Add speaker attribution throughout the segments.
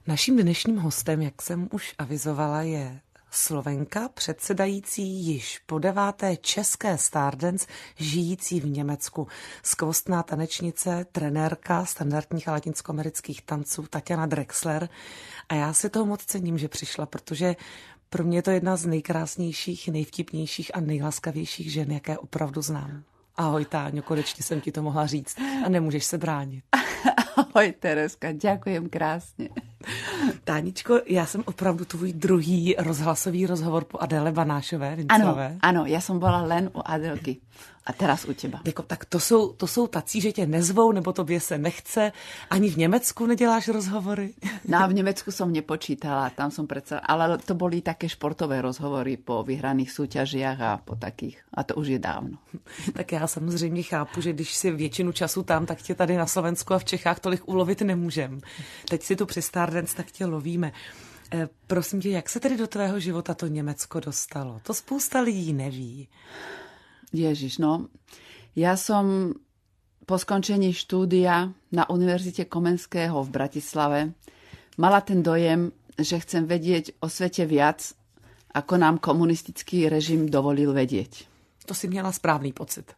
Speaker 1: Naším dnešním hostem, jak jsem už avizovala, je Slovenka, předsedající již po 9. české Stardance, žijící v Německu. Skvostná tanečnice, trenérka standardních a latinskoamerických tanců Tatiana Drexler. A já si toho moc cením, že přišla, protože pro mě je to jedna z nejkrásnějších, nejvtipnějších a nejlaskavějších žen, jaké opravdu znám. Ahoj Táňo, konečně jsem ti to mohla říct a nemůžeš se bránit.
Speaker 2: Ahoj Tereska, ďakujem krásne.
Speaker 1: Táničko, já jsem opravdu tvůj druhý rozhlasový rozhovor po Adéle Banášové, Vincové.
Speaker 2: Áno, ja som bola len u Adélky a teraz u teba.
Speaker 1: Tak to jsou tací, že tě nezvou, nebo tobě se nechce. Ani v Německu neděláš rozhovory?
Speaker 2: No a v Nemecku som nepočítala, tam som predsa, ale to boli také športové rozhovory po vyhraných súťažiach a po takých. A to už je dávno.
Speaker 1: Tak já samozřejmě chápu, že když si většinu času tam, tak tě tady na Slovensku a v Čechách tolik ulovit nemůžem. Teď si tu při Stardance, tak tě lovíme. Prosím tě, jak se tedy do tvého života to Německo dostalo? To spousta lidí neví.
Speaker 2: Ježiš, no. Ja som po skončení štúdia na Univerzite Komenského v Bratislave mala ten dojem, že chcem vedieť o svete viac, ako nám komunistický režim dovolil vedieť.
Speaker 1: To si měla správný pocit.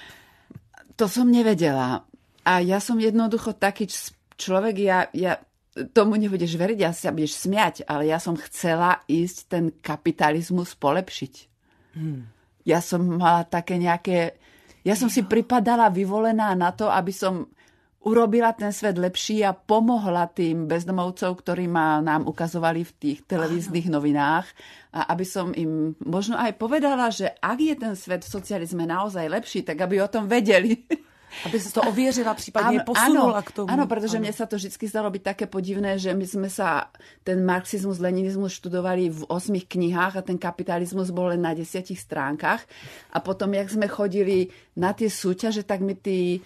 Speaker 2: To som nevedela. A ja som jednoducho taký človek, ja tomu nebudeš veriť, ja sa budeš smiať, ale ja som chcela ísť ten kapitalizmus polepšiť. Ja som mala také nejaké... Ja som si pripadala vyvolená na to, aby som urobila ten svet lepší a pomohla tým bezdomovcov, ktorí nám ukazovali v tých televíznych novinách. A aby som im možno aj povedala, že ak je ten svet v socializme naozaj lepší, tak aby o tom vedeli.
Speaker 1: Aby si to ověřila, případně posunula k tomu.
Speaker 2: Áno, pretože mne sa to vždy zdalo byť také podivné, že my sme sa ten marxizmus, leninizmus študovali v 8 knihách a ten kapitalizmus bol len na 10 stránkach. A potom, jak sme chodili na tie súťaže, tak mi tí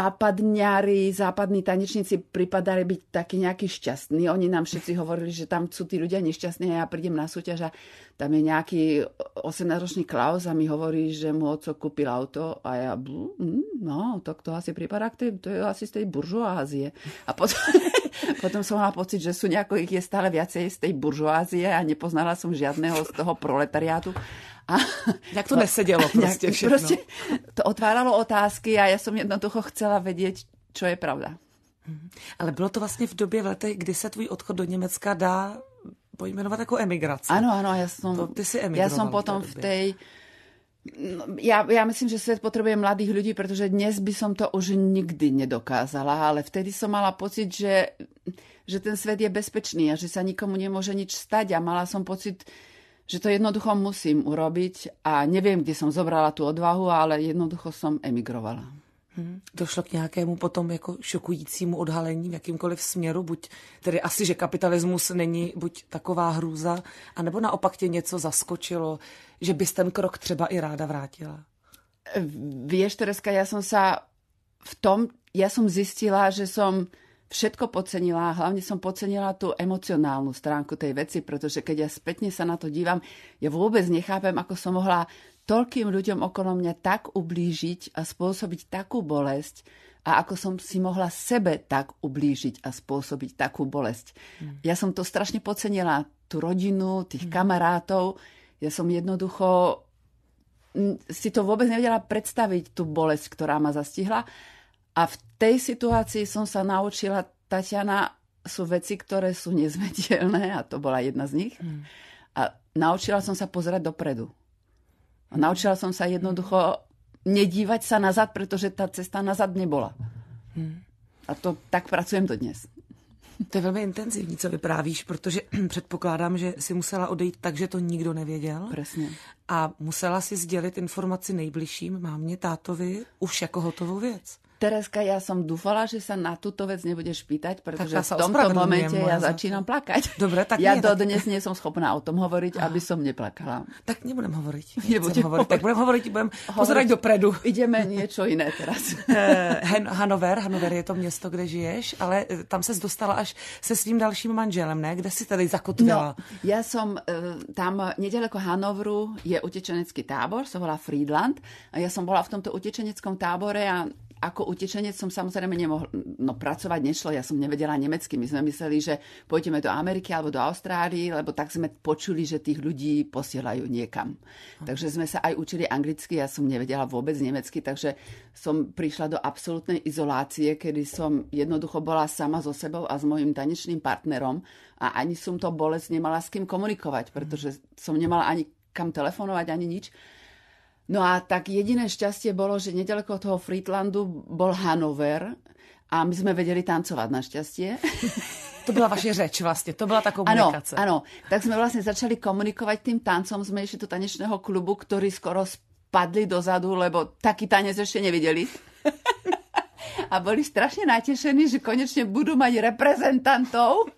Speaker 2: západní tanečníci pripadali byť takí nejakí šťastní. Oni nám všetci hovorili, že tam sú tí ľudia nešťastní a ja prídem na súťaž a tam je nejaký 18-ročný Klaus a mi hovorí, že mu oco kúpil auto a ja, no, to asi pripadá to je asi z tej buržoázie. A potom som mala pocit, že sú nejako, ich je stále viacej z tej buržoázie a nepoznala som žiadneho z toho proletariátu.
Speaker 1: Jak to nesedělo prostě všechno.
Speaker 2: Prostě to otváralo otázky a ja som jednoducho chcela vedieť, čo je pravda.
Speaker 1: Ale bylo to vlastně v době, v letech, kdy se tvůj odchod do Německa dá pojmenovat jako emigrace.
Speaker 2: Áno,
Speaker 1: ty si emigrovala.
Speaker 2: Ja som potom v tej... Ja myslím, že svet potrebuje mladých ľudí, pretože dnes by som to už nikdy nedokázala, ale vtedy som mala pocit, že ten svet je bezpečný a že sa nikomu nemôže nič stať a mala som pocit, že to jednoducho musím urobiť a neviem, kde som zobrala tú odvahu, ale jednoducho som emigrovala.
Speaker 1: Došlo k nějakému potom jako šokujícímu odhalení v jakýmkoliv směru, buď tedy asi, že kapitalismus není buď taková hrůza, anebo naopak tě něco zaskočilo, že bys ten krok třeba i ráda vrátila?
Speaker 2: Vieš, Tereska, ja som zistila, že som všetko podcenila a hlavne som podcenila tú emocionálnu stránku tej veci, pretože keď ja spätne sa na to dívam, ja vôbec nechápem, ako som mohla toľkým ľuďom okolo mňa tak ublížiť a spôsobiť takú bolesť a ako som si mohla sebe tak ublížiť a spôsobiť takú bolesť. Ja som to strašne podcenila, tú rodinu, tých kamarátov. Ja som jednoducho si to vôbec nevedela predstaviť, tú bolesť, ktorá ma zastihla. A v tej situácii som sa naučila, Tatiana, sú veci, ktoré sú nezmetielné, a to bola jedna z nich. A naučila som sa pozerať dopredu. A naučila som sa jednoducho nedívať sa nazad, pretože tá cesta nazad nebola. A to tak pracujem dodnes.
Speaker 1: To je velmi intenzivní, co vyprávíš, protože předpokládám, že si musela odejít tak, že to nikdo nevěděl.
Speaker 2: Presne.
Speaker 1: A musela si sdělit informaci nejbližším, mámě, tátovi, už jako hotovou věc.
Speaker 2: Tereska, ja som dúfala, že sa na túto vec nebudeš pýtať, pretože v tomto momente ja začínam plakať.
Speaker 1: Dobre, tak
Speaker 2: ja dodnes nie som schopná o tom hovoriť, aby som neplakala.
Speaker 1: Tak nebudem hovoriť. Tak budem pozerať dopredu.
Speaker 2: Ideme niečo iné teraz.
Speaker 1: Hanover je to město, kde žiješ, ale tam ses dostala až se svým dalším manželem, ne? Kde si tady zakotvila?
Speaker 2: No, ja som tam nedaleko Hanovru je utečenecký tábor, sa volá Friedland, a ja som bola v tomto utečeneckom tábore a ako utečenec som samozrejme nemohla, pracovať nešlo, ja som nevedela nemecky. My sme mysleli, že pôjdeme do Ameriky alebo do Austrálii, lebo tak sme počuli, že tých ľudí posielajú niekam. Takže sme sa aj učili anglicky, ja som nevedela vôbec nemecky, takže som prišla do absolútnej izolácie, kedy som jednoducho bola sama so sebou a s mojím tanečným partnerom a ani som to bolesť nemala s kým komunikovať, pretože som nemala ani kam telefonovať, ani nič. No a tak jediné šťastie bolo, že nedaleko toho Friedlandu bol Hanover a my sme vedeli tancovať našťastie.
Speaker 1: To byla vaše řeč vlastne, to byla tá komunikace.
Speaker 2: Áno, tak sme vlastne začali komunikovať tým tancom, sme išli do tanečného klubu, ktorí skoro spadli dozadu, lebo taký tanec ešte nevideli. A boli strašne natešení, že konečne budú mať reprezentantov.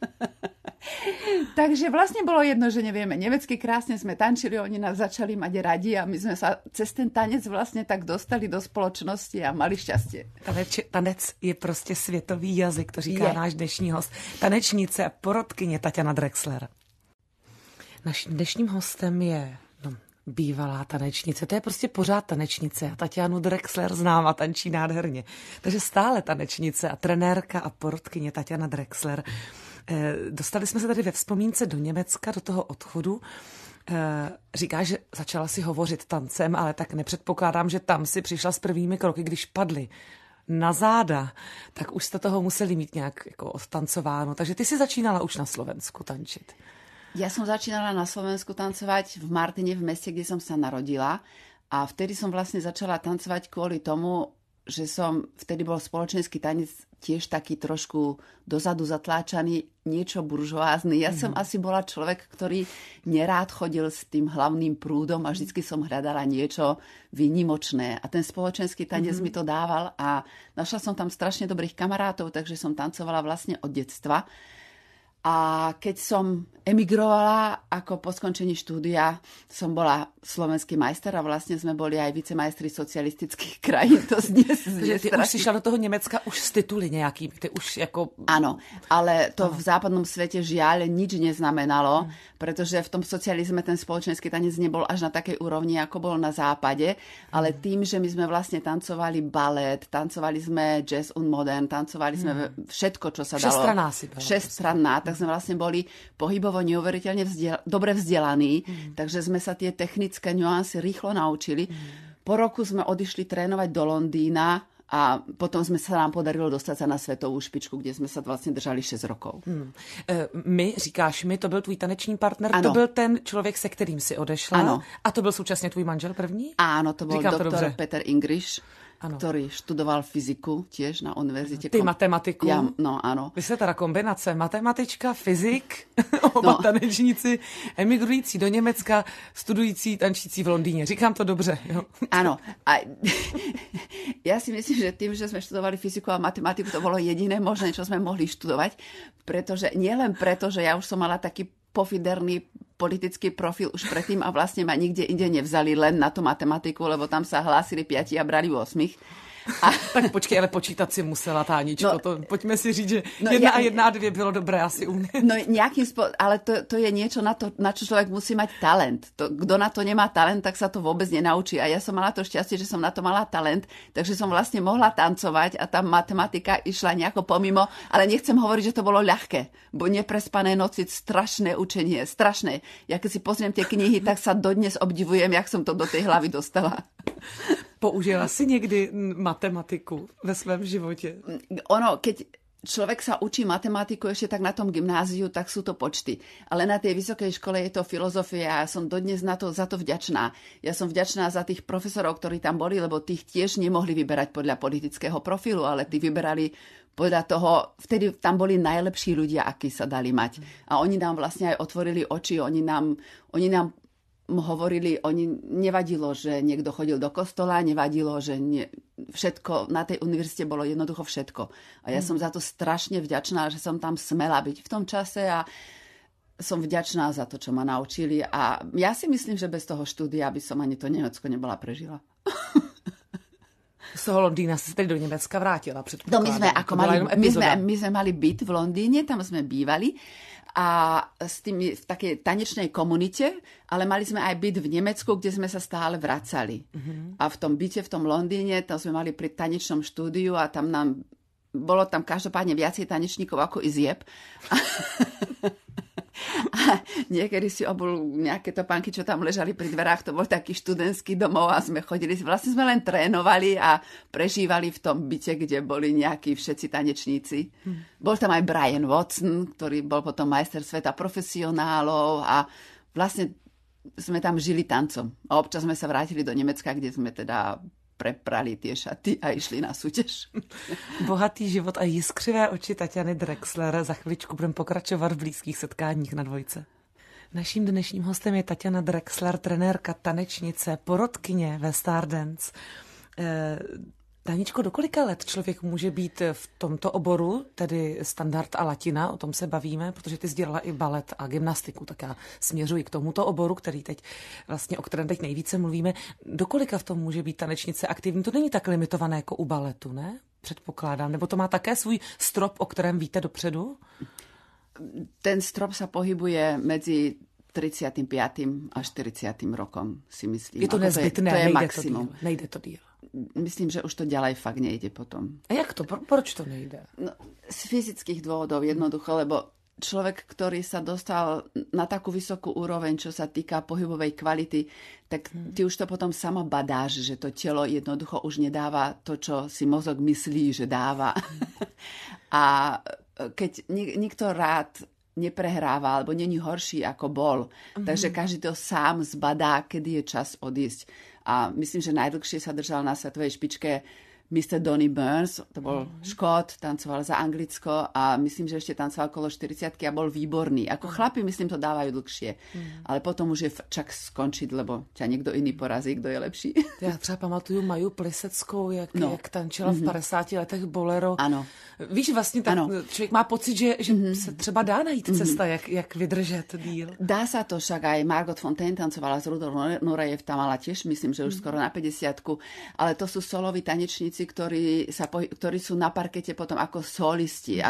Speaker 2: Takže vlastne bolo jedno, že nevieme nemecky, krásne sme tančili, oni nás začali mať radi a my sme sa cez ten tanec vlastne tak dostali do spoločnosti a mali šťastie.
Speaker 1: Tanec je prostě světový jazyk, to říká náš dnešní host. Tanečnice a porodkyně Taťana Drexler. Naším dnešním hostem je bývalá tanečnice. To je prostě pořád tanečnice. A Taťánu Drexler znám a tančí nádherně. Takže stále tanečnice a trenérka a porodkyně Taťana Drexler. Dostali jsme se tady ve vzpomínce do Německa, do toho odchodu. Říká, že začala si hovořit tancem, ale tak nepředpokládám, že tam si přišla s prvními kroky, když padly na záda, tak už jste toho museli mít nějak jako odtancováno. Takže ty si začínala už na Slovensku tančit.
Speaker 2: Ja som začínala na Slovensku tancovať v Martine, v meste, kde som sa narodila. A vtedy som vlastne začala tancovať kvôli tomu, že vtedy bol spoločenský tanec tiež taký trošku dozadu zatláčaný, niečo buržoázny. Ja som asi bola človek, ktorý nerád chodil s tým hlavným prúdom a vždycky som hľadala niečo výnimočné. A ten spoločenský tanec mi to dával a našla som tam strašne dobrých kamarátov, takže som tancovala vlastne od detstva. A keď som emigrovala, ako po skončení štúdia, som bola slovenský majster a vlastne sme boli aj vicemajstri socialistických krajín. To dnes
Speaker 1: ty už si šla do toho Nemecka už s tituly nejakými. Ty už ako...
Speaker 2: Áno, ale to v západnom svete žiaľ nič neznamenalo, pretože v tom socializme ten spoločenský tanec nebol až na takej úrovni, ako bol na západe, ale tým, že my sme vlastne tancovali balet, tancovali sme jazz und modern, tancovali sme všetko, čo sa dalo.
Speaker 1: Všestranná si bola.
Speaker 2: Všestranná, tak sme vlastne boli pohybovo neuveriteľne dobre vzdelaní, takže sme sa tie technické nuancy rýchlo naučili. Po roku sme odišli trénovať do Londýna a potom nám podarilo dostať sa na svetovú špičku, kde sme sa vlastne držali 6 rokov.
Speaker 1: Říkáš mi, to byl tvůj taneční partner,
Speaker 2: ano.
Speaker 1: To byl ten člověk, se kterým si odešla.
Speaker 2: Ano.
Speaker 1: A to byl současně tvůj manžel první?
Speaker 2: Áno, to bol doktor Peter Ingriš,
Speaker 1: ano.
Speaker 2: Ktorý študoval fyziku tiež na univerzite.
Speaker 1: Ty matematiku?
Speaker 2: Ja, no áno.
Speaker 1: Vy ste teda kombinace matematička, fyzik, oba tanečníci, emigrující do Německa, studující, tančící v Londýně. Říkám to dobře, jo?
Speaker 2: Áno. A ja si myslím, že tým, že sme študovali fyziku a matematiku, to bolo jediné možné, čo sme mohli študovať. Nielen preto, že ja už som mala taký pofiderný politický profil už predtým a vlastne ma nikde inde nevzali len na tú matematiku, lebo tam sa hlásili 5 a brali 8.
Speaker 1: Tak počkej, ale počítat si musela, Táničko. No, pojďme si říct, že 1 a 1 a 2 bylo dobré asi u mne.
Speaker 2: No ale to je niečo na čo človek musí mať talent. Kto na to nemá talent, tak sa to vôbec nenaučí. A ja som mala to šťastie, že som na to mala talent, takže som vlastne mohla tancovať a tá matematika išla nejako pomimo, ale nechcem hovoriť, že to bolo ľahké, bo neprespané noci, strašné učenie, strašné. Ja keď si pozriem tie knihy, tak sa dodnes obdivujem, jak som to do tej hlavy dostala.
Speaker 1: Použila si niekdy matematiku ve svém živote?
Speaker 2: Keď človek sa učí matematiku ešte tak na tom gymnáziu, tak sú to počty. Ale na tej vysokej škole je to filozofia a ja som dodnes za to vďačná. Ja som vďačná za tých profesorov, ktorí tam boli, lebo tých tiež nemohli vyberať podľa politického profilu, ale tí vyberali podľa toho, vtedy tam boli najlepší ľudia, akí sa dali mať. A oni nám vlastne aj otvorili oči, oni nám hovorili, nevadilo, že niekto chodil do kostola, nevadilo, že všetko, na tej univerzite bolo jednoducho všetko. A ja som za to strašne vďačná, že som tam smela byť v tom čase a som vďačná za to, čo ma naučili. A ja si myslím, že bez toho štúdia by som ani to Nemecko nebola prežila.
Speaker 1: Z toho Londýna si tedy do Německa vrátila.
Speaker 2: No my sme mali byt v Londýne, tam sme bývali a s tými v takej tanečnej komunite, ale mali sme aj byt v Nemecku, kde sme sa stále vracali. A v tom byte v tom Londýne, tam sme mali pri tanečnom štúdiu a tam bolo tam každopádne viacej tanečníkov ako izieb. A niekedy si obul nejaké topánky, čo tam ležali pri dverách, to bol taký študentský domov a sme chodili, vlastne sme len trénovali a prežívali v tom byte, kde boli nejakí všetci tanečníci. Bol tam aj Brian Watson, ktorý bol potom majster sveta profesionálov a vlastne sme tam žili tancom. A občas sme sa vrátili do Nemecka, kde sme teda preprali tie šaty a išli na sútěž.
Speaker 1: Bohatý život a jiskřivé oči Tatiany Drexler. Za chviličku budeme pokračovat v blízkých setkáních na Dvojce. Naším dnešním hostem je Tatiana Drexler, trenérka, tanečnice, porodkyně ve Stardance. Taničko, do kolika let člověk může být v tomto oboru, tedy standard a latina, o tom se bavíme, protože ty sdělala i balet a gymnastiku, tak já směřuji k tomuto oboru, který teď vlastně, o kterém teď nejvíce mluvíme. Do kolika v tom může být tanečnice aktivní? To není tak limitované jako u baletu, ne? Předpokládám. Nebo to má také svůj strop, o kterém víte dopředu?
Speaker 2: Ten strop sa pohybuje medzi 35. a 40. rokom, si myslím.
Speaker 1: Je to nezbytné,
Speaker 2: to je maximum.
Speaker 1: Nejde to díl.
Speaker 2: Myslím, že už to ďalej fakt nejde potom.
Speaker 1: A jak to? Proč to nejde?
Speaker 2: No, z fyzických dôvodov jednoducho, lebo človek, ktorý sa dostal na takú vysokú úroveň, čo sa týka pohybovej kvality, tak ty už to potom sama badáš, že to telo jednoducho už nedáva to, čo si mozog myslí, že dáva. A keď nikto rád neprehráva, alebo není horší, ako bol. Takže každý to sám zbadá, kedy je čas odísť. A myslím, že najdlhšie sa držal na svetovej špičke Mr. Donny Burns, to bol Škót, tancoval za Anglicko a myslím, že ešte tancoval okolo 40-ky a bol výborný. Ako chlapi, myslím, to dávajú dlhšie. Ale potom už je čas skončiť, lebo ťa niekto iný porazí, kdo je lepší.
Speaker 1: Já třeba pamatuju Maju Pliseckou, jak tančila v 50 letech bolero.
Speaker 2: Ano.
Speaker 1: Víš, vlastně tak člověk má pocit, že se třeba dá najít cesta, jak vydržet díl.
Speaker 2: Dá sa to, však aj Margot Fontaine tancovala s Rudolf Nurejev, tam mala tiež, myslím, že už skoro na 50-ku, ale to sú soloví tanečníci, ktorí sú na parkete potom ako solisti,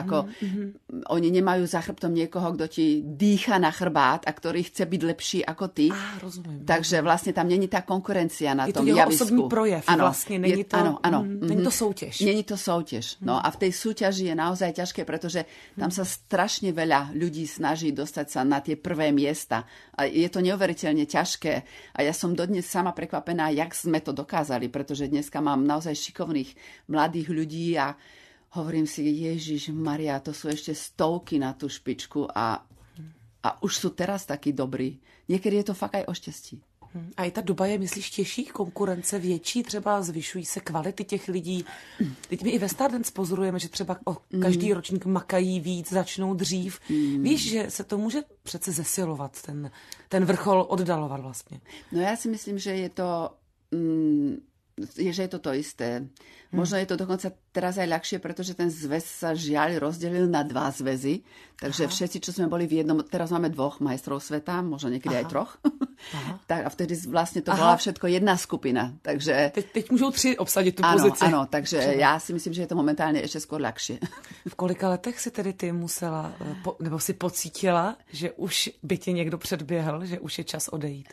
Speaker 2: oni nemajú za chrbtom niekoho, kto ti dýcha na chrbát a ktorý chce byť lepší ako ty.
Speaker 1: Rozumiem.
Speaker 2: Takže vlastne tam není tá konkurencia na tom javisku.
Speaker 1: Je to jeho osobný projev, vlastne není to, není to soutěž.
Speaker 2: Není to soutěž. No a v tej súťaži je naozaj ťažké, pretože tam sa strašne veľa ľudí snaží dostať sa na tie prvé miesta. A je to neuveriteľne ťažké. A ja som dodnes sama prekvapená, jak sme to dokázali, pretože dneska mám naozaj šikovných mladých ľudí a hovorím si, Ježiš Maria, to sú ešte stovky na tú špičku a už sú teraz takí dobrí. Niekedy je to fakt aj o štěstí.
Speaker 1: A i ta doba je, myslíš, těžší, konkurence větší, třeba zvyšují se kvality těch lidí. Teď my i ve Stardance pozorujeme, že třeba každý ročník makají víc, začnou dřív. Víš, že se to může přece zesilovat, ten vrchol oddalovat vlastně.
Speaker 2: No já si myslím, že je to... že je to isté. Možno je to dokonca teraz aj ľahšie, pretože ten zväz sa žiaľ rozdelil na 2 zväzy. Takže všetci, čo sme boli v jednom, teraz máme 2 majstrov sveta, možno niekedy aj 3. Tak a vtedy vlastne to bola všetko jedna skupina. Takže...
Speaker 1: Teď môžu 3 obsadiť tú pozici.
Speaker 2: Áno, takže ja si myslím, že je to momentálne ešte skôr ľahšie.
Speaker 1: V kolika letech si tedy ty musela, nebo si pocítila, že už by ti niekto predbiehl, že už je čas odejít?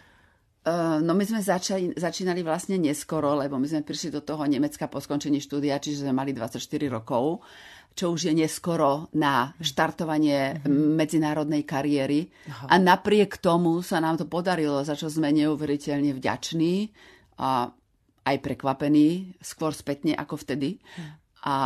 Speaker 2: No my sme začínali vlastne neskoro, lebo my sme prišli do toho Nemecka po skončení štúdia, čiže sme mali 24 rokov, čo už je neskoro na štartovanie medzinárodnej kariéry. A napriek tomu sa nám to podarilo, za čo sme neuveriteľne vďační a aj prekvapení, skôr spätne ako vtedy. A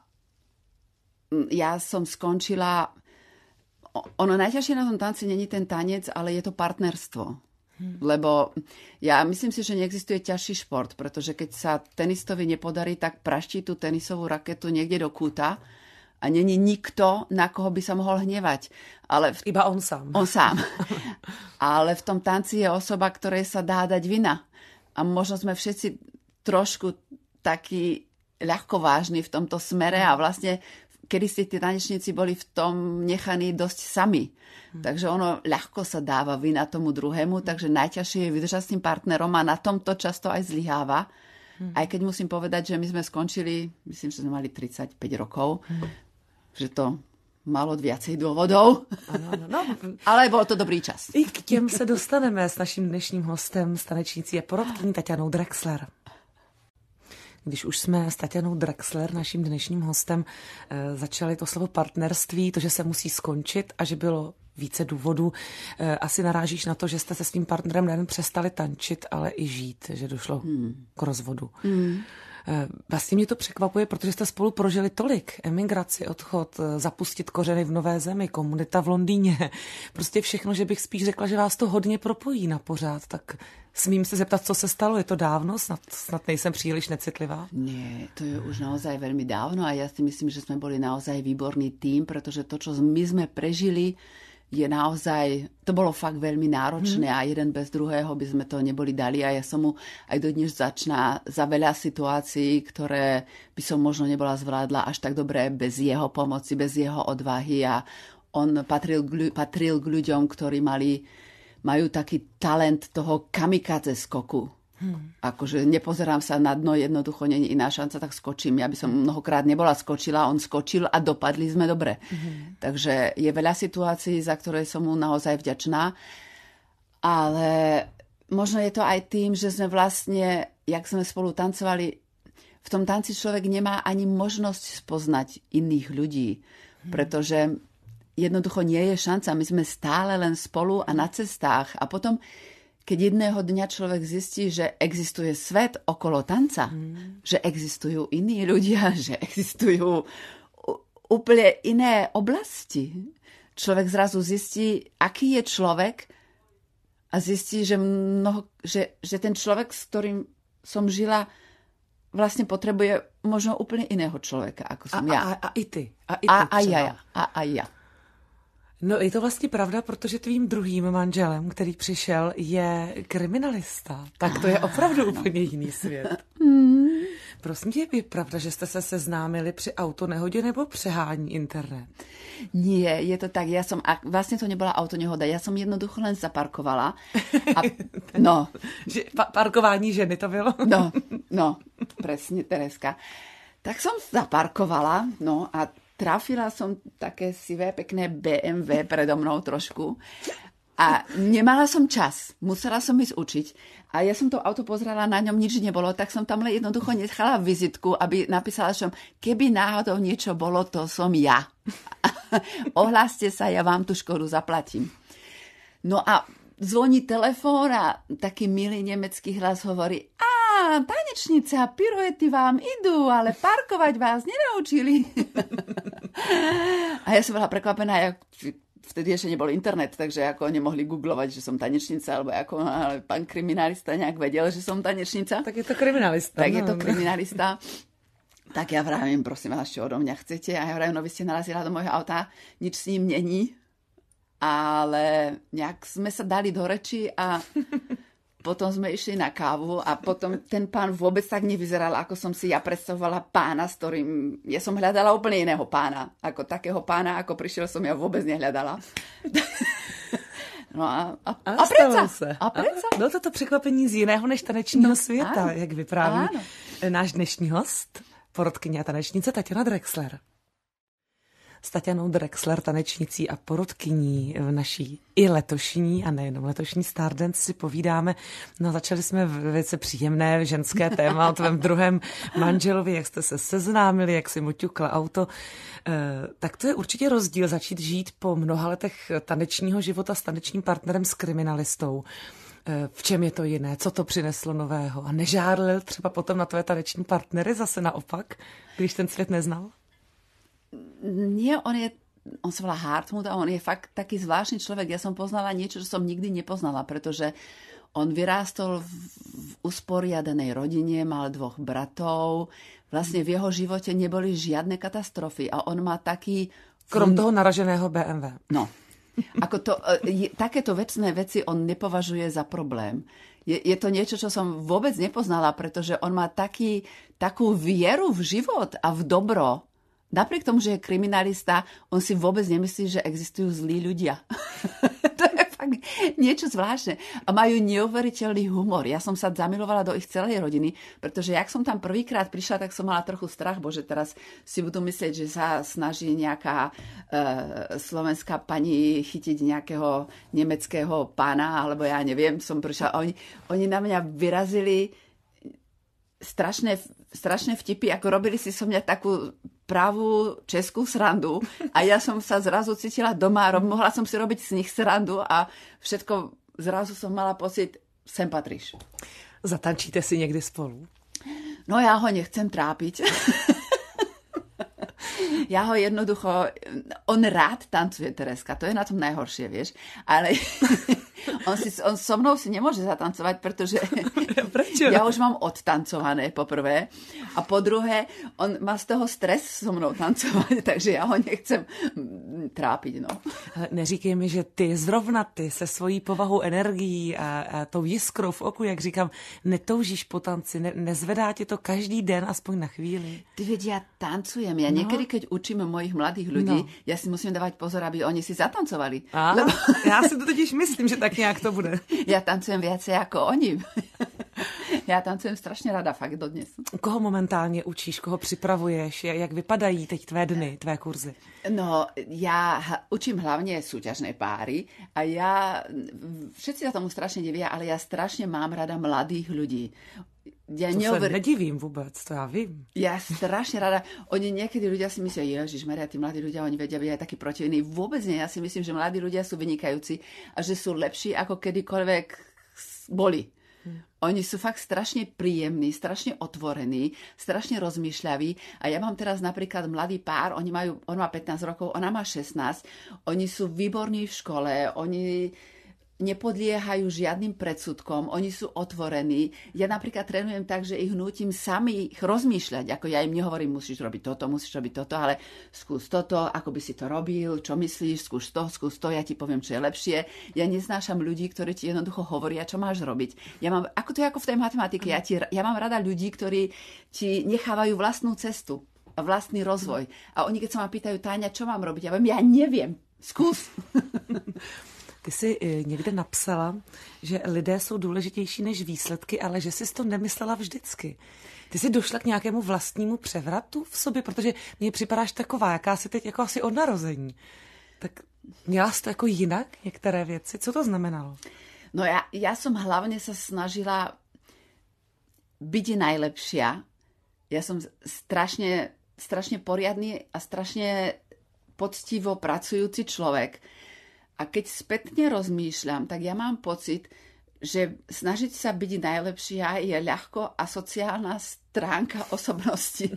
Speaker 2: ja som skončila... Ono najťažšie na tom tanci není ten tanec, ale je to partnerstvo. Lebo ja myslím si, že neexistuje ťažší šport, pretože keď sa tenistovi nepodarí, tak praští tú tenisovú raketu niekde do kúta a není nikto, na koho by sa mohol hnevať.
Speaker 1: Iba on sám.
Speaker 2: On sám. Ale v tom tanci je osoba, ktorej sa dá dať vina. A možno sme všetci trošku takí ľahko vážni v tomto smere a vlastne kedy si tí tanečníci boli v tom nechaní dosť sami. Takže ono ľahko sa dáva vina tomu druhému, takže najťažšie je vydržať s tým partnerom a na tomto často aj zlyháva. Aj keď musím povedať, že my sme skončili, myslím, že sme mali 35 rokov, že to malo viacej dôvodov,
Speaker 1: ano.
Speaker 2: Ale bol to dobrý čas.
Speaker 1: I k těm se dostaneme s naším dnešním hostem, s tanečnicí a porodkyní Taťanou Drexler. Když už jsme s Taťanou Drexler, naším dnešním hostem, začali to slovo partnerství, to, že se musí skončit a že bylo více důvodů. Asi narážíš na to, že jste se svým partnerem nejen přestali tančit, ale i žít, že došlo k rozvodu. Vlastně mě to překvapuje, protože jste spolu prožili tolik. Emigraci, odchod, zapustit kořeny v nové zemi, komunita v Londýně. Prostě všechno, že bych spíš řekla, že vás to hodně propojí na pořád. Tak smím se zeptat, co se stalo? Je to dávno? Snad nejsem příliš necitlivá?
Speaker 2: Nie, to je už naozaj veľmi dávno a ja si myslím, že sme boli naozaj výborný tím, pretože to, čo my sme prežili, je naozaj, to bolo fakt veľmi náročné a jeden bez druhého by sme to neboli dali a ja som mu aj dodnes začná za veľa situácií, ktoré by som možno nebola zvládla až tak dobre bez jeho pomoci, bez jeho odvahy a on patril k ľuďom, ktorí majú taký talent toho kamikadze skoku. Akože nepozerám sa na dno, jednoducho nie je iná šanca, tak skočím. Ja by som mnohokrát nebola skočila, on skočil a dopadli sme dobre. Takže je veľa situácií, za ktoré som mu naozaj vďačná. Ale možno je to aj tým, že sme vlastne, jak sme spolu tancovali, v tom tanci človek nemá ani možnosť spoznať iných ľudí, pretože jednoducho nie je šanca. My sme stále len spolu a na cestách a potom keď jedného dňa človek zistí, že existuje svet okolo tanca, že existujú iní ľudia, že existujú úplne iné oblasti. Človek zrazu zistí, aký je človek a zistí, že ten človek, s ktorým som žila, vlastne potrebuje možno úplne iného človeka, ako som ja.
Speaker 1: A i ty.
Speaker 2: A ja.
Speaker 1: No je to vlastně pravda, protože tvým druhým manželem, který přišel, je kriminalista. Tak to je opravdu úplně jiný svět. Prosím tě, je pravda, že jste se seznámili při autonehodě nebo přehání internet?
Speaker 2: Nie, je to tak. Vlastne to nebola autonehoda. Ja som jednoducho len zaparkovala.
Speaker 1: Parkování ženy to bylo?
Speaker 2: No, presne, Tereska. Tak som zaparkovala, a trafila som také sivé, pekné BMW predo mnou trošku a nemala som čas. Musela som ísť učiť. A ja som to auto pozerala, na ňom nič nebolo, tak som tam len jednoducho nechala vizitku, aby napísala som, keby náhodou niečo bolo, to som ja. Ohláste sa, ja vám tú škodu zaplatím. No a zvoní telefón a taký milý nemecký hlas hovorí, tanečnica, piruety vám idú, ale parkovať vás nenaučili. A ja som bola prekvapená, vtedy ešte nebol internet, takže ako nemohli googlovať, že som tanečnica, ale pán kriminalista nejak vedel, že som tanečnica.
Speaker 1: Tak je to kriminalista.
Speaker 2: Tak ja vravím, prosím vás, čo odo mňa chcete? A ja vravím, vy ste narazila do môjho auta, nič s ním není. Ale nejak sme sa dali do reči a potom sme išli na kávu a potom ten pán vôbec tak nevyzeral, ako som si ja predstavovala pána, s ktorým ja som hľadala úplne iného pána. Ako takého pána, ako prišiel som, ja vôbec nehľadala. No a predsa.
Speaker 1: Bylo to překvapení z jiného než tanečního světa, jak vypráví náš dnešní host, porodkyně a tanečnice Taťana Drexler. S Taťanou Drexler, tanečnicí a porodkyní v naší i letošní a nejenom letošní Stardance si povídáme. No začali jsme velice příjemné ženské téma o tvém druhém manželovi, jak jste se seznámili, jak si mu ťukla auto. Tak to je určitě rozdíl začít žít po mnoha letech tanečního života s tanečním partnerem, s kriminalistou. V čem je to jiné? Co to přineslo nového? A nežárlil třeba potom na tvé taneční partnery zase naopak, když ten svět neznal?
Speaker 2: Nie, on sa volá Hartmut a on je fakt taký zvláštny človek. Ja som poznala niečo, čo som nikdy nepoznala, pretože on vyrástol v usporiadanej rodine, mal 2 bratov. Vlastne v jeho živote neboli žiadne katastrofy a on má taký...
Speaker 1: Krom toho naraženého BMW.
Speaker 2: No. Takéto vecné veci on nepovažuje za problém. Je to niečo, čo som vôbec nepoznala, pretože on má takú vieru v život a v dobro. Napriek tomu, že je kriminalista, on si vôbec nemyslí, že existujú zlí ľudia. To je fakt niečo zvláštne. A majú neuveriteľný humor. Ja som sa zamilovala do ich celej rodiny, pretože jak som tam prvýkrát prišla, tak som mala trochu strach, bože, teraz si budú myslieť, že sa snaží nejaká slovenská pani chytiť nejakého nemeckého pána, alebo ja neviem, som prišla. Oni na mňa vyrazili strašné vtipy, ako robili si so mňa takú pravú českú srandu a ja som sa zrazu cítila doma, mohla som si robiť z nich srandu a všetko, zrazu som mala pocit, sem patríš.
Speaker 1: Zatančíte si niekdy spolu?
Speaker 2: No ja ho nechcem trápiť. Ja ho jednoducho, on rád tancuje, Tereska, to je na tom najhoršie, vieš, ale on so mnou si nemôže zatancovať, pretože
Speaker 1: Prečo?
Speaker 2: Ja už mám odtancované po prvé a po druhé, on má z toho stres so mnou tancovať, takže ja ho nechcem trápiť, no.
Speaker 1: Ale neříkej mi, že zrovna ty se svojí povahou, energií a tou jiskrou v oku, jak říkám, netoužíš po tanci, nezvedá ti to každý den aspoň na chvíli?
Speaker 2: Ty veď, ja tancujem. Ja niekedy, keď učím mojich mladých ľudí, ja si musím dávať pozor, aby oni si zatancovali.
Speaker 1: Lebo... Já si to totiž myslím, že tak nějak to bude.
Speaker 2: Ja tancujem viacej ako oni. Ja tancujem strašne rada, fakt dodnes.
Speaker 1: Koho momentálně učíš, koho připravuješ, jak vypadají teď tvé dny, tvé kurzy?
Speaker 2: No, ja učím hlavne súťažné páry a všetci sa tomu strašne divia, ale ja strašne mám rada mladých ľudí.
Speaker 1: Ja se nedivím vôbec, to ja vím.
Speaker 2: Ja strašne rada. Oni niekedy ľudia si myslia, Ježišmaria, tí mladí ľudia, oni vedia byť aj takí protivní. Vôbec nie, ja si myslím, že mladí ľudia sú vynikajúci a že sú lepší, ako kedykoľvek boli. Oni sú fakt strašne príjemní, strašne otvorení, strašne rozmýšľaví. A ja mám teraz napríklad mladý pár, on má 15 rokov, ona má 16. Oni sú výborní v škole, oni nepodliehajú žiadnym predsudkom, oni sú otvorení. Ja napríklad trénujem tak, že ich nútim sami rozmýšľať, ako ja im nehovorím, musíš robiť toto, ale skús toto, ako by si to robil, čo myslíš, skús to, ja ti poviem, čo je lepšie. Ja neznášam ľudí, ktorí ti jednoducho hovoria, čo máš robiť. Ako to je ako v tej matematike, ja mám rada ľudí, ktorí ti nechávajú vlastnú cestu a vlastný rozvoj. A oni, keď sa ma pýtajú, Táňa, čo mám robiť? Ja poviem, ja neviem, skús.
Speaker 1: Ty jsi někde napsala, že lidé jsou důležitější než výsledky, ale že jsi to nemyslela vždycky. Ty jsi došla k nějakému vlastnímu převratu v sobě, protože mně připadáš taková, jaká jsi teď jako asi od narození. Tak měla jsi to jako jinak, některé věci? Co to znamenalo?
Speaker 2: No ja som hlavne sa snažila byť najlepšia. Ja som strašne poriadny a strašne poctivo pracujúci človek. A keď spätne rozmýšľam, tak ja mám pocit, že snažiť sa byť najlepšia je ľahko asociálna stránka osobnosti.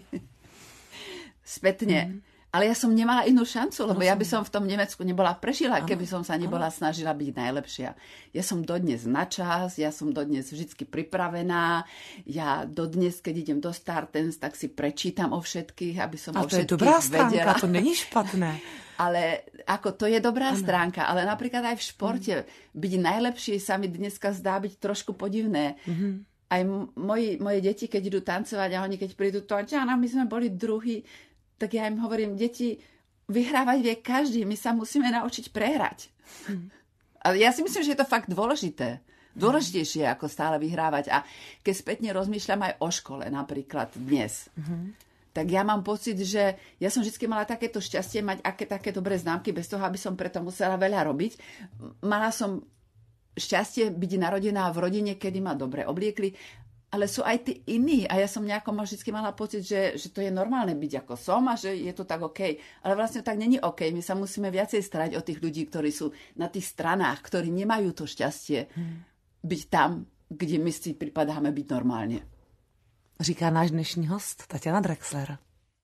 Speaker 2: Spätne. Ale ja som nemala inú šancu, lebo ja by som v tom Nemecku nebola prežila, keby som sa nebola snažila byť najlepšia. Ja som dodnes na čas, ja som dodnes vždycky pripravená, ja dodnes, keď idem do Stardance, tak si prečítam o všetkých, aby som o všetkých vedela.
Speaker 1: A to je dobrá stránka, to není špatné.
Speaker 2: Ale ako to je dobrá stránka, ale napríklad aj v športe byť najlepší sa mi dneska zdá byť trošku podivné. Aj moje deti, keď idú tancovať a oni keď prídu to, my sme boli druhí, tak ja im hovorím, deti, vyhrávať vie každý, my sa musíme naučiť prehrať. Ale ja si myslím, že je to fakt dôležité. Dôležitejšie ako stále vyhrávať. A keď spätne rozmýšľam aj o škole, napríklad dnes, tak ja mám pocit, že ja som vždy mala takéto šťastie mať také dobré známky, bez toho, aby som preto musela veľa robiť. Mala som šťastie byť narodená v rodine, kedy ma dobre obliekli, ale sú aj tí iní. A ja som nejako vždy mala pocit, že to je normálne byť ako som a že je to tak OK. Ale vlastne tak není OK. My sa musíme viacej starať o tých ľudí, ktorí sú na tých stranách, ktorí nemajú to šťastie byť tam, kde my si pripadáme byť normálne.
Speaker 1: Říká náš dnešní host Tatiana Drexler.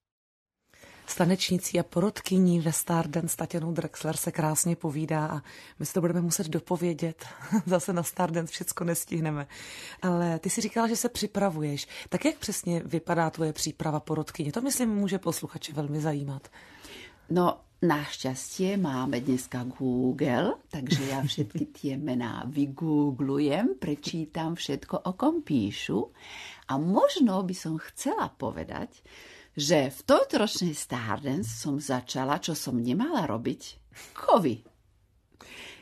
Speaker 1: S tanečnicí a porodkyní ve Stardance Tatianou Drexler se krásně povídá a my si to budeme muset dopovědět. Zase na Stardance všecko nestihneme. Ale ty si říkala, že se připravuješ. Tak jak přesně vypadá tvoje příprava porodkyně? To myslím může posluchače velmi zajímat.
Speaker 2: No, našťastie máme dneska Google, takže ja všetky tie mená vygooglujem, prečítam všetko, o kom píšu. A možno by som chcela povedať, že v tohtoročnej Stardance som začala, čo som nemala robiť, kovy.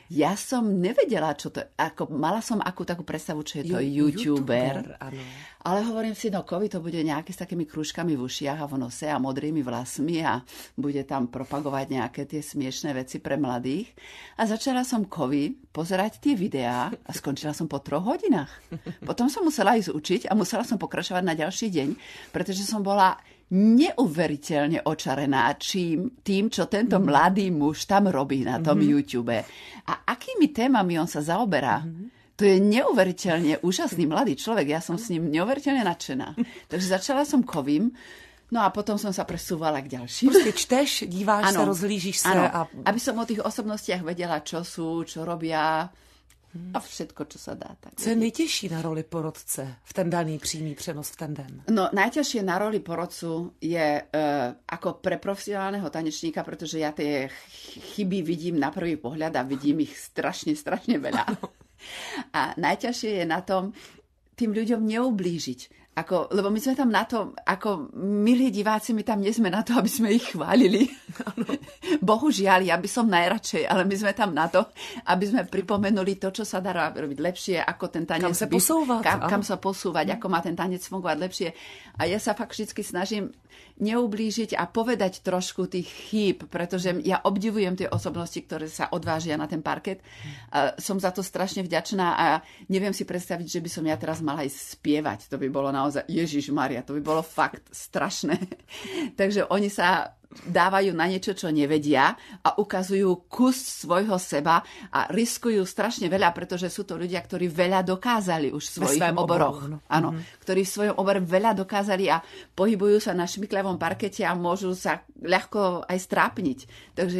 Speaker 2: Ja som nevedela, čo to je. Mala som takú predstavu, čo je to YouTuber.
Speaker 1: Áno.
Speaker 2: Ale hovorím si, Kovy to bude nejaké s takými krúžkami v ušiach a v nose a modrými vlasmi a bude tam propagovať nejaké tie smiešné veci pre mladých. A začala som Kovy pozerať tie videá a skončila som po 3 hodinách. Potom som musela ísť učiť a musela som pokračovať na ďalší deň, pretože som bola neuveriteľne očarená tým, čo tento mladý muž tam robí na tom YouTube. A akými témami on sa zaoberá. To je neuveriteľne úžasný mladý človek. Ja som s ním neuveriteľne nadšená. Takže začala som Kovím, no a potom som sa presúvala k ďalším.
Speaker 1: Proste čteš, díváš sa, rozhlížiš sa.
Speaker 2: A... Aby som o tých osobnostiach vedela, čo sú, čo robia a všetko, čo sa dá. Tak
Speaker 1: co je nejtěžší na roli porodce v ten daný přímý přenos v ten den?
Speaker 2: No, najťažšie na roli porodcu je ako pre profesionálneho tanečníka, pretože ja tie chyby vidím na prvý pohľad a vidím ich strašne veľa. A najťažšie je na tom tým ľuďom neublížiť. Lebo my sme tam na to, ako milí diváci, my tam nie sme na to, aby sme ich chválili. Bohužiaľ, ja by som najradšej, ale my sme tam na to, aby sme pripomenuli to, čo sa dá robiť lepšie, ako ten tanec...
Speaker 1: Kam sa posúvať.
Speaker 2: Kam sa posúvať, ako má ten tanec fungovať lepšie. A ja sa fakt vždy snažím neublížiť a povedať trošku tých chýb, pretože ja obdivujem tie osobnosti, ktoré sa odvážia na ten parket. Som za to strašne vďačná a neviem si predstaviť, že by som ja teraz mala ísť spievať. To by bolo naozaj, Ježišmaria, to by bolo fakt strašné. Takže oni sa dávajú na niečo, čo nevedia a ukazujú kus svojho seba a riskujú strašne veľa, pretože sú to ľudia, ktorí veľa dokázali už v svojich oboroch. Áno, ktorí v svojom obore veľa dokázali a pohybujú sa na šmykľavom parkete a môžu sa ľahko aj strápniť. Takže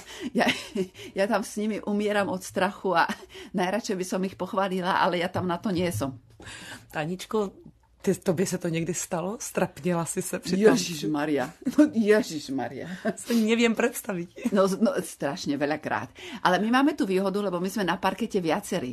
Speaker 2: ja tam s nimi umieram od strachu a najradšej by som ich pochválila, ale ja tam na to nie som.
Speaker 1: Taničko, tobě se to někdy stalo? Strapnila si se při tom?
Speaker 2: Ježišmaria.
Speaker 1: To neviem predstaviť.
Speaker 2: No, strašne veľakrát. Ale my máme tú výhodu, lebo my sme na parkete viacerí.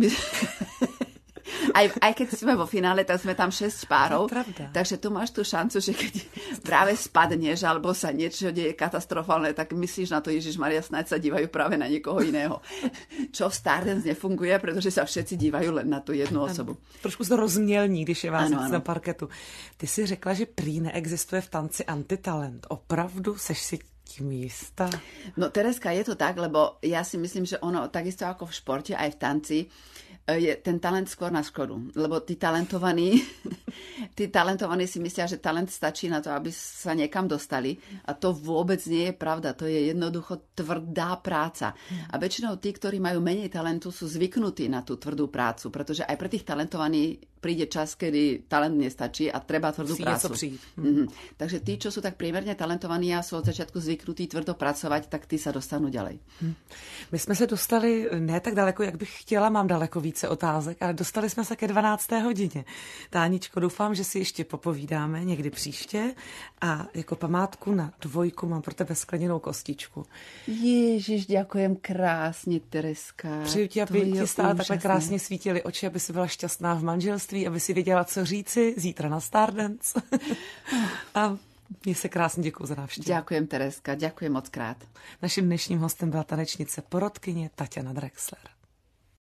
Speaker 2: Aj keď sme vo finále, tak sme tam 6 párov. Takže tu máš tú šancu, že keď práve spadneš alebo sa niečo deje katastrofálne, tak myslíš na to, Ježišmaria, snáď sa dívajú práve na niekoho iného. Čo v Stardance nefunguje, pretože sa všetci dívajú len na tú jednu osobu.
Speaker 1: Trošku to rozmělní, když je vás na parketu. Ty si řekla, že prý neexistuje v tanci antitalent. Opravdu? Seš si tím jistá? No,
Speaker 2: Tereska, je to tak, lebo ja si myslím, že ono takisto ako v športe, aj v tanci, je ten talent skôr na škodu. Lebo tí talentovaní si myslia, že talent stačí na to, aby sa niekam dostali. A to vôbec nie je pravda. To je jednoducho tvrdá práca. A väčšinou tí, ktorí majú menej talentu, sú zvyknutí na tú tvrdú prácu. Pretože aj pre tých talentovaných príde čas, kedy talent nestačí a treba tvrdú prácu. Takže tí, čo sú tak priemerne talentovaní a sú od začiatku zvyknutí tvrdo pracovať, tak tí sa dostanú ďalej.
Speaker 1: My jsme se dostali ne tak daleko, jak bych chtěla, mám daleko více otázek, ale dostali jsme se ke 12. hodině. Táničko, doufám, že si ještě popovídáme někdy příště a jako památku na 2 mám pro tebe skleněnou kostičku.
Speaker 2: Ježiš, ďakujem krásně, Tereska.
Speaker 1: Přeju ti, aby ti stále takhle krásně svítily oči, aby si byla šťastná v manželství, aby si věděla, co říci zítra na Stardance. A mně se krásně děkuju za návštěvu.
Speaker 2: Ďakujem, Tereska, ďakujem moc krát.
Speaker 1: Naším dnešním hostem byla tanečnice porodkyně Taťana Drexler.